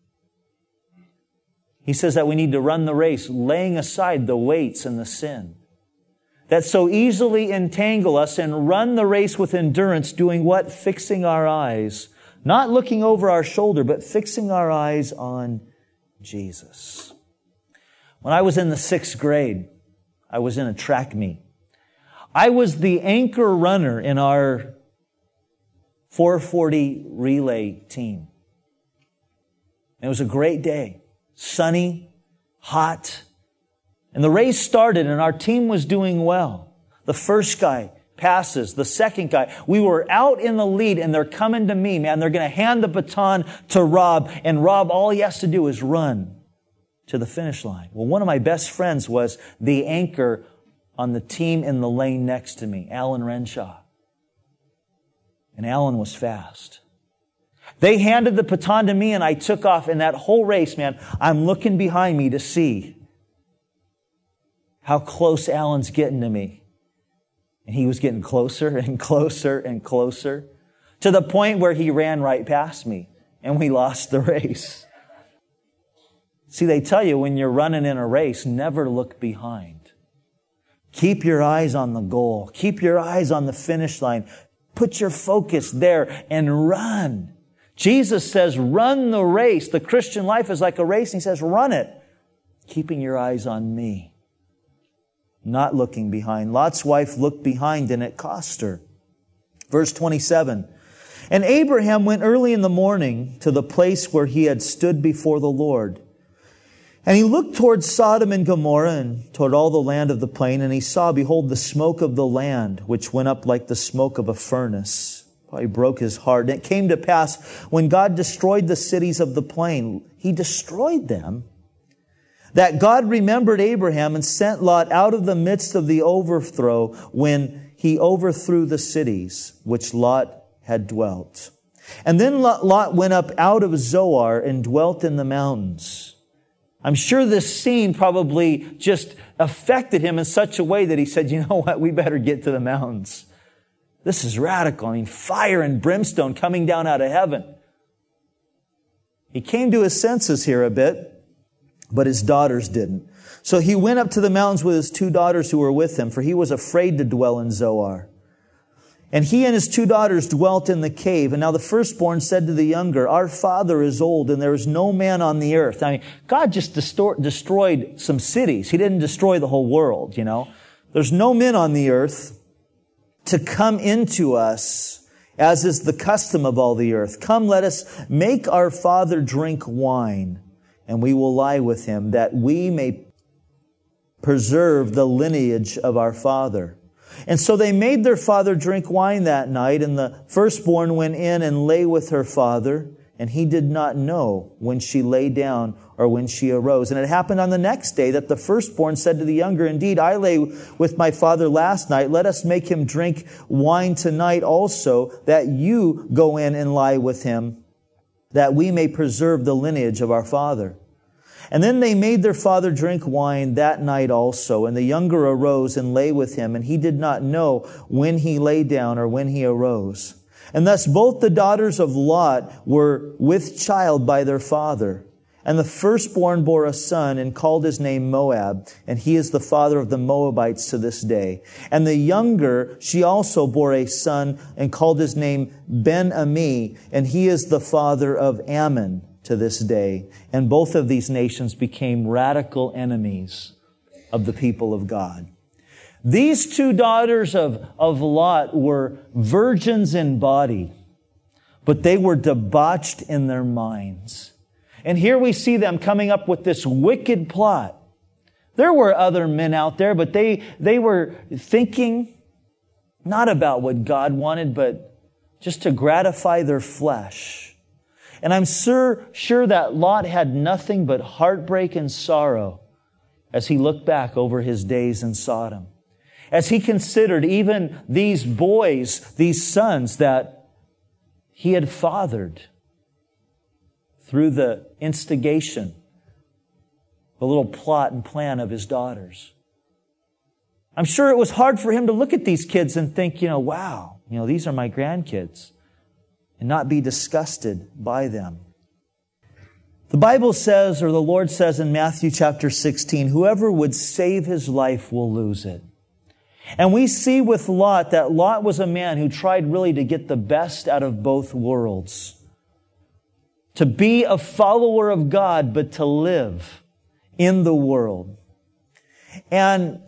He says that we need to run the race, laying aside the weights and the sin that so easily entangle us, and run the race with endurance, doing what? Fixing our eyes, not looking over our shoulder, but fixing our eyes on Jesus. When I was in the sixth grade, I was in a track meet. I was the anchor runner in our four forty relay team. It was a great day. Sunny, hot. And the race started and our team was doing well. The first guy passes. The second guy. We were out in the lead and they're coming to me, man. They're going to hand the baton to Rob. And Rob, all he has to do is run to the finish line. Well, one of my best friends was the anchor on the team in the lane next to me, Alan Renshaw. And Alan was fast. They handed the baton to me and I took off. In that whole race, man, I'm looking behind me to see how close Alan's getting to me. And he was getting closer and closer and closer to the point where he ran right past me and we lost the race. See, they tell you when you're running in a race, never look behind. Keep your eyes on the goal. Keep your eyes on the finish line. Put your focus there and run. Jesus says, run the race. The Christian life is like a race. And He says, run it. Keeping your eyes on me. Not looking behind. Lot's wife looked behind and it cost her. Verse twenty-seven. And Abraham went early in the morning to the place where he had stood before the Lord. And he looked toward Sodom and Gomorrah and toward all the land of the plain. And he saw, behold, the smoke of the land, which went up like the smoke of a furnace. Probably broke his heart. And it came to pass, when God destroyed the cities of the plain, He destroyed them, that God remembered Abraham and sent Lot out of the midst of the overthrow when He overthrew the cities which Lot had dwelt. And then Lot went up out of Zoar and dwelt in the mountains. I'm sure this scene probably just affected him in such a way that he said, you know what, we better get to the mountains. This is radical. I mean, fire and brimstone coming down out of heaven. He came to his senses here a bit, but his daughters didn't. So he went up to the mountains with his two daughters who were with him, for he was afraid to dwell in Zoar. And he and his two daughters dwelt in the cave. And now the firstborn said to the younger, our father is old and there is no man on the earth. I mean, God just distort, destroyed some cities. He didn't destroy the whole world, you know. There's no men on the earth to come into us, as is the custom of all the earth. Come, let us make our father drink wine, and we will lie with him, that we may preserve the lineage of our father. And so they made their father drink wine that night, and the firstborn went in and lay with her father, and he did not know when she lay down or when she arose. And it happened on the next day that the firstborn said to the younger, indeed, I lay with my father last night. Let us make him drink wine tonight also, that you go in and lie with him, that we may preserve the lineage of our father. And then they made their father drink wine that night also. And the younger arose and lay with him, and he did not know when he lay down or when he arose. And thus both the daughters of Lot were with child by their father. And the firstborn bore a son and called his name Moab, and he is the father of the Moabites to this day. And the younger, she also bore a son and called his name Ben-Ami, and he is the father of Ammon to this day. And both of these nations became radical enemies of the people of God. These two daughters of, of Lot were virgins in body, but they were debauched in their minds. And here we see them coming up with this wicked plot. There were other men out there, but they, they were thinking not about what God wanted, but just to gratify their flesh. And I'm sure, sure that Lot had nothing but heartbreak and sorrow as he looked back over his days in Sodom. As he considered even these boys, these sons that he had fathered through the instigation, the little plot and plan of his daughters. I'm sure it was hard for him to look at these kids and think, you know, wow, you know, these are my grandkids, and not be disgusted by them. The Bible says, or the Lord says in Matthew chapter sixteen, whoever would save his life will lose it. And we see with Lot that Lot was a man who tried really to get the best out of both worlds. To be a follower of God, but to live in the world. And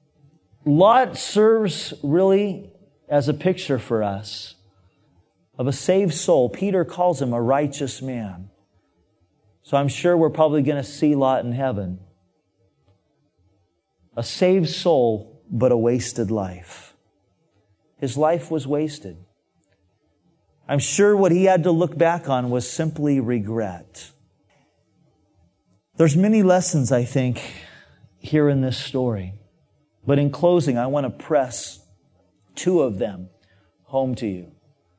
Lot serves really as a picture for us of a saved soul. Peter calls him a righteous man. So I'm sure we're probably going to see Lot in heaven. A saved soul, but a wasted life. His life was wasted. I'm sure what he had to look back on was simply regret. There's many lessons, I think, here in this story. But in closing, I want to press two of them home to you.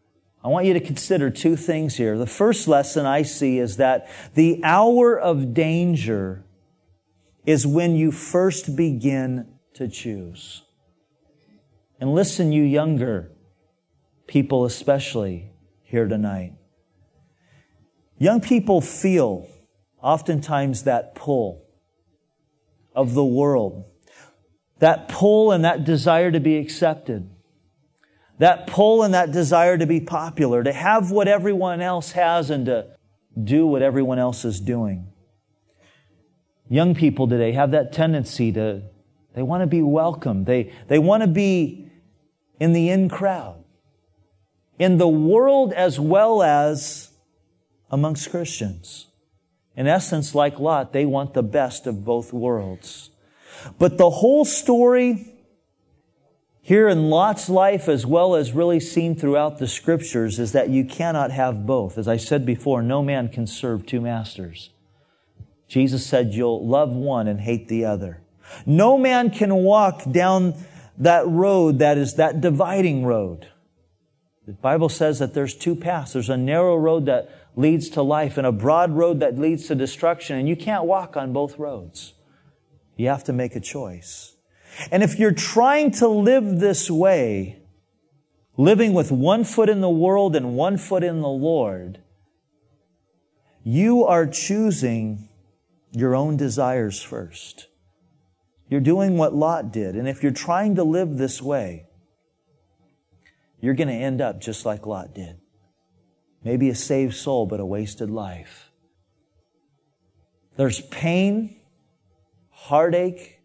I want you to consider two things here. The first lesson I see is that the hour of danger is when you first begin to choose. And listen, you younger people especially here tonight. Young people feel oftentimes that pull of the world. That pull and that desire to be accepted. That pull and that desire to be popular, to have what everyone else has and to do what everyone else is doing. Young people today have that tendency to, they want to be welcome. They, they want to be in the in crowd. In the world as well as amongst Christians. In essence, like Lot, they want the best of both worlds. But the whole story here in Lot's life, as well as really seen throughout the Scriptures, is that you cannot have both. As I said before, no man can serve two masters. Jesus said you'll love one and hate the other. No man can walk down that road that is that dividing road. The Bible says that there's two paths. There's a narrow road that leads to life and a broad road that leads to destruction, and you can't walk on both roads. You have to make a choice. And if you're trying to live this way, living with one foot in the world and one foot in the Lord, you are choosing your own desires first. You're doing what Lot did. And if you're trying to live this way, you're going to end up just like Lot did. Maybe a saved soul, but a wasted life. There's pain, heartache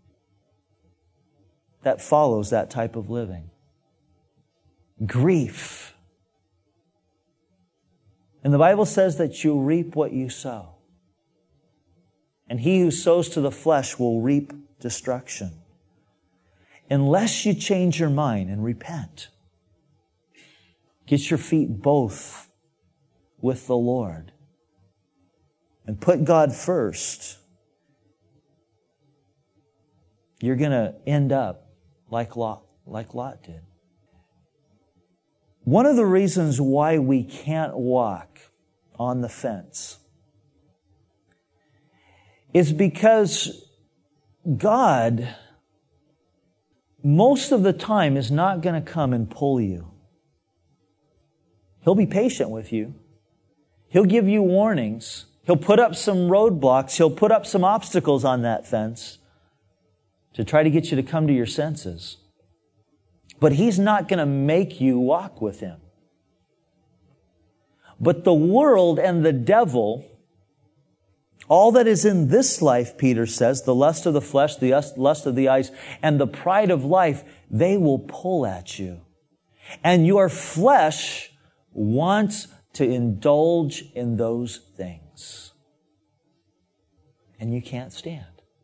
that follows that type of living. Grief. And the Bible says that you reap what you sow. And he who sows to the flesh will reap destruction. Unless you change your mind and repent. Get your feet both with the Lord. And put God first. You're going to end up like Lot, like Lot did. One of the reasons why we can't walk on the fence is because God, most of the time, is not going to come and pull you. He'll be patient with you. He'll give you warnings. He'll put up some roadblocks. He'll put up some obstacles on that fence to try to get you to come to your senses. But He's not going to make you walk with Him. But the world and the devil, all that is in this life, Peter says, the lust of the flesh, the lust of the eyes, and the pride of life, they will pull at you. And your flesh wants to indulge in those things. And you can't stand.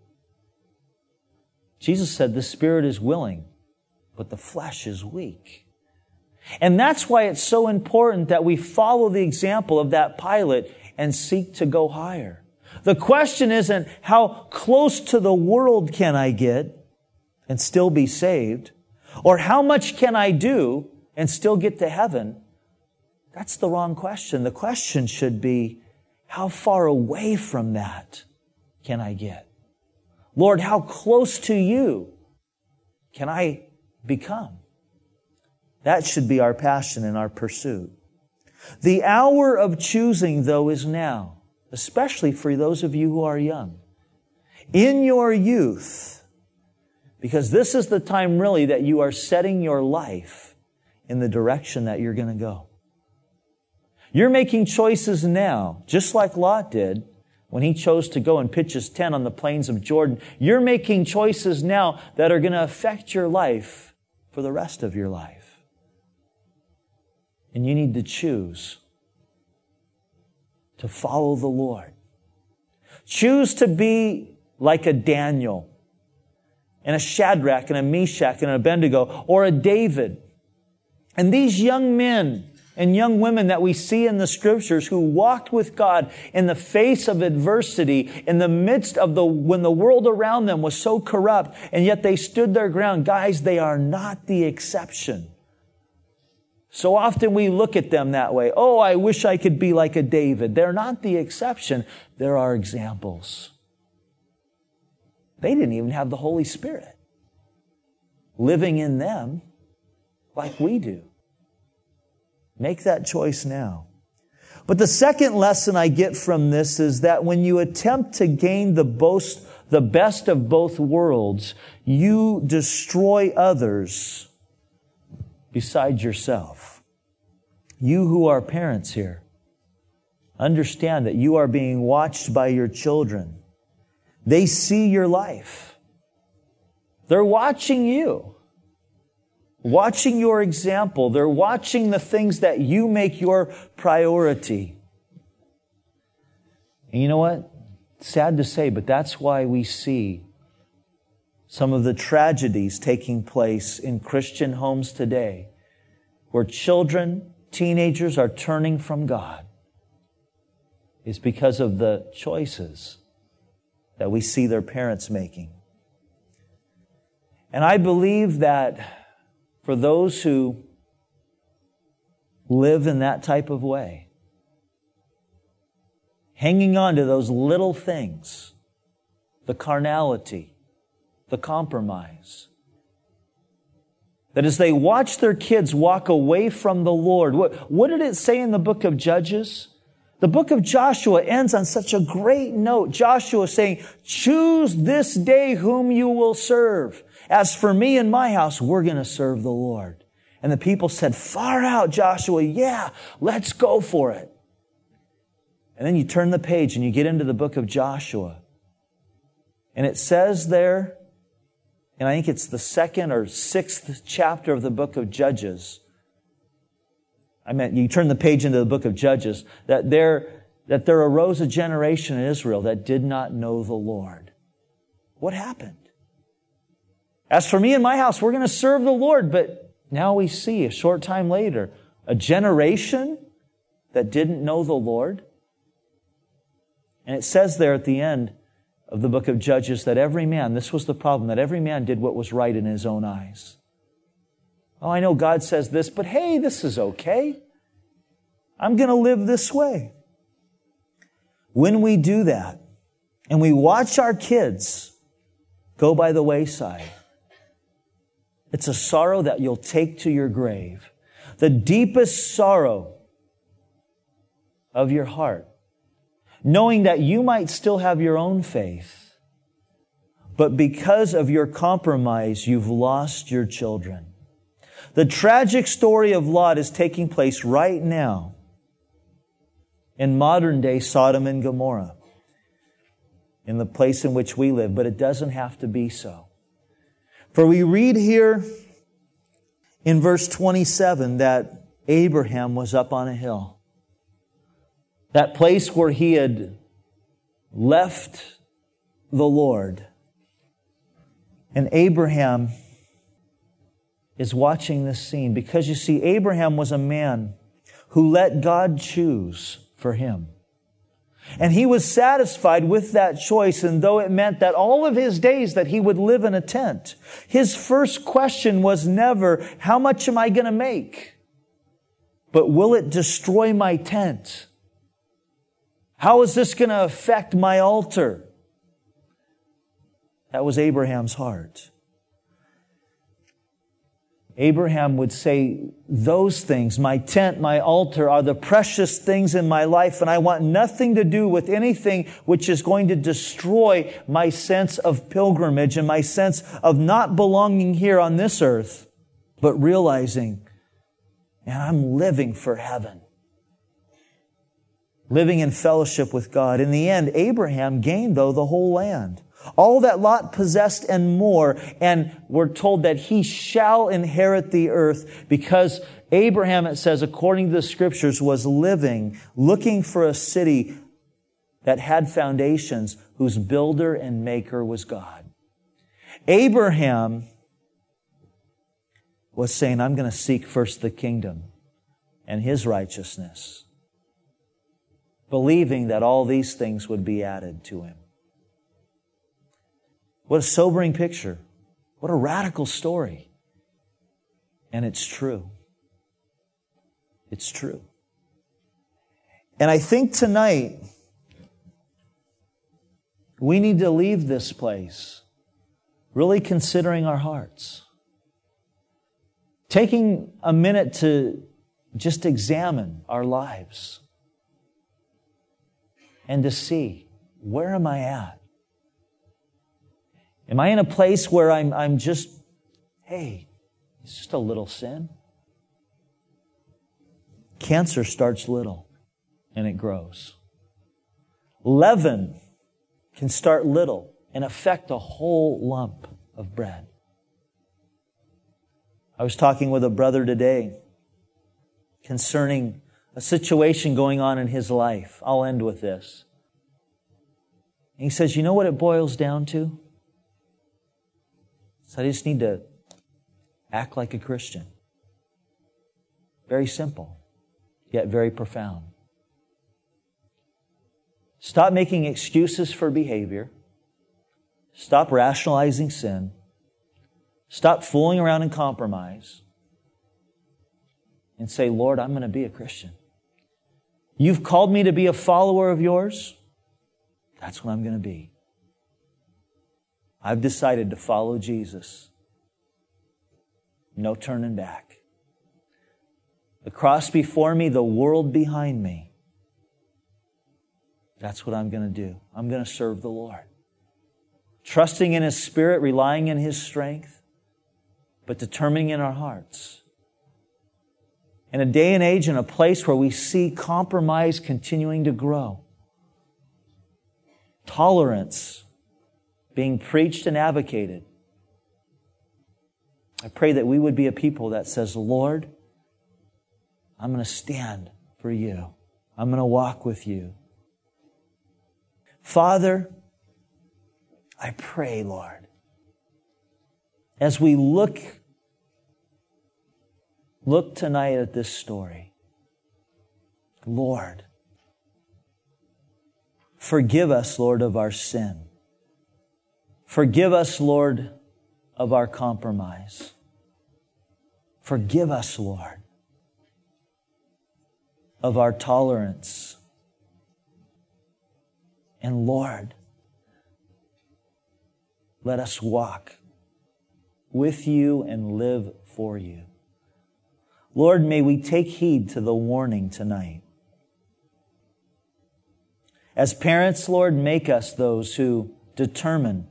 Jesus said the spirit is willing, but the flesh is weak. And that's why it's so important that we follow the example of that Pilate and seek to go higher. The question isn't how close to the world can I get and still be saved, or how much can I do and still get to heaven. That's the wrong question. The question should be, how far away from that can I get? Lord, how close to you can I become? That should be our passion and our pursuit. The hour of choosing, though, is now, especially for those of you who are young. In your youth, because this is the time really that you are setting your life in the direction that you're going to go. You're making choices now, just like Lot did when he chose to go and pitch his tent on the plains of Jordan. You're making choices now that are going to affect your life for the rest of your life. And you need to choose to follow the Lord. Choose to be like a Daniel and a Shadrach and a Meshach and an Abednego, or a David. And these young men and young women that we see in the Scriptures who walked with God in the face of adversity, in the midst of the, when the world around them was so corrupt, and yet they stood their ground. Guys, they are not the exception. So often we look at them that way. Oh, I wish I could be like a David. They're not the exception. There are examples. They didn't even have the Holy Spirit living in them like we do. Make that choice now. But the second lesson I get from this is that when you attempt to gain the boast, the best of both worlds, you destroy others besides yourself. You who are parents here, understand that you are being watched by your children. They see your life. They're watching you. Watching your example. They're watching the things that you make your priority. And you know what? Sad to say, but that's why we see some of the tragedies taking place in Christian homes today, where children, teenagers are turning from God. It's because of the choices that we see their parents making. And I believe that for those who live in that type of way, hanging on to those little things, the carnality, the compromise, that as they watch their kids walk away from the Lord, what, what did it say in the book of Judges? The book of Joshua ends on such a great note. Joshua saying, choose this day whom you will serve. As for me and my house, we're going to serve the Lord. And the people said, far out, Joshua. Yeah, let's go for it. And then you turn the page and you get into the book of Joshua. And it says there, and I think it's the second or sixth chapter of the book of Judges. I meant you turn the page into the book of Judges, that there, that there arose a generation in Israel that did not know the Lord. What happened? As for me and my house, we're going to serve the Lord. But now we see, a short time later, a generation that didn't know the Lord. And it says there at the end of the book of Judges that every man, this was the problem, that every man did what was right in his own eyes. Oh, I know God says this, but hey, this is okay. I'm going to live this way. When we do that, and we watch our kids go by the wayside, it's a sorrow that you'll take to your grave. The deepest sorrow of your heart, knowing that you might still have your own faith, but because of your compromise, you've lost your children. The tragic story of Lot is taking place right now in modern day Sodom and Gomorrah, in the place in which we live, but it doesn't have to be so. For we read here in verse twenty-seven that Abraham was up on a hill. That place where he had left the Lord. And Abraham is watching this scene because, you see, Abraham was a man who let God choose for him. And he was satisfied with that choice, and though it meant that all of his days that he would live in a tent, his first question was never, how much am I going to make? But will it destroy my tent? How is this going to affect my altar? That was Abraham's heart. Abraham would say, those things, my tent, my altar, are the precious things in my life, and I want nothing to do with anything which is going to destroy my sense of pilgrimage and my sense of not belonging here on this earth, but realizing, man, I'm living for heaven. Living in fellowship with God. In the end, Abraham gained, though, the whole land. All that Lot possessed and more, and we're told that he shall inherit the earth because Abraham, it says, according to the Scriptures, was living, looking for a city that had foundations, whose builder and maker was God. Abraham was saying, I'm going to seek first the kingdom and His righteousness, believing that all these things would be added to him. What a sobering picture. What a radical story. And it's true. It's true. And I think tonight, we need to leave this place really considering our hearts. Taking a minute to just examine our lives and to see, where am I at? Am I in a place where I'm, I'm just, hey, it's just a little sin? Cancer starts little and it grows. Leaven can start little and affect a whole lump of bread. I was talking with a brother today concerning a situation going on in his life. I'll end with this. And he says, you know what it boils down to? So I just need to act like a Christian. Very simple, yet very profound. Stop making excuses for behavior. Stop rationalizing sin. Stop fooling around in compromise. And say, Lord, I'm going to be a Christian. You've called me to be a follower of yours. That's what I'm going to be. I've decided to follow Jesus. No turning back. The cross before me, the world behind me. That's what I'm going to do. I'm going to serve the Lord. Trusting in His Spirit, relying in His strength, but determining in our hearts. In a day and age, in a place where we see compromise continuing to grow, tolerance being preached and advocated, I pray that we would be a people that says, Lord, I'm going to stand for You. I'm going to walk with You. Father, I pray, Lord, as we look, look tonight at this story, Lord, forgive us, Lord, of our sin. Forgive us, Lord, of our compromise. Forgive us, Lord, of our tolerance. And Lord, let us walk with You and live for You. Lord, may we take heed to the warning tonight. As parents, Lord, make us those who determine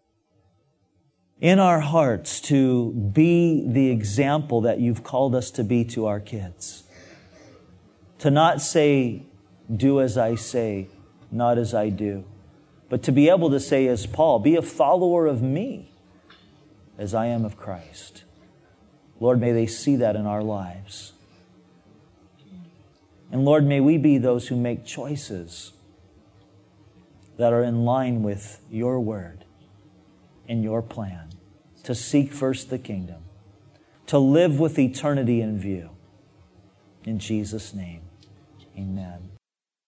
in our hearts to be the example that You've called us to be to our kids. To not say, do as I say, not as I do. But to be able to say as Paul, be a follower of me as I am of Christ. Lord, may they see that in our lives. And Lord, may we be those who make choices that are in line with Your word and Your plan. To seek first the kingdom. To live with eternity in view. In Jesus' name, amen.